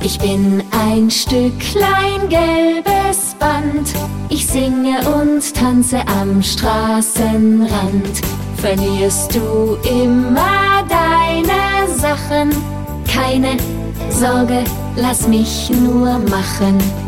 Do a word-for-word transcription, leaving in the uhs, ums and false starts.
Ich bin ein Stücklein gelbes Band, ich singe und tanze am Straßenrand. Verlierst du immer deine Sachen? Keine Sorge, lass mich nur machen.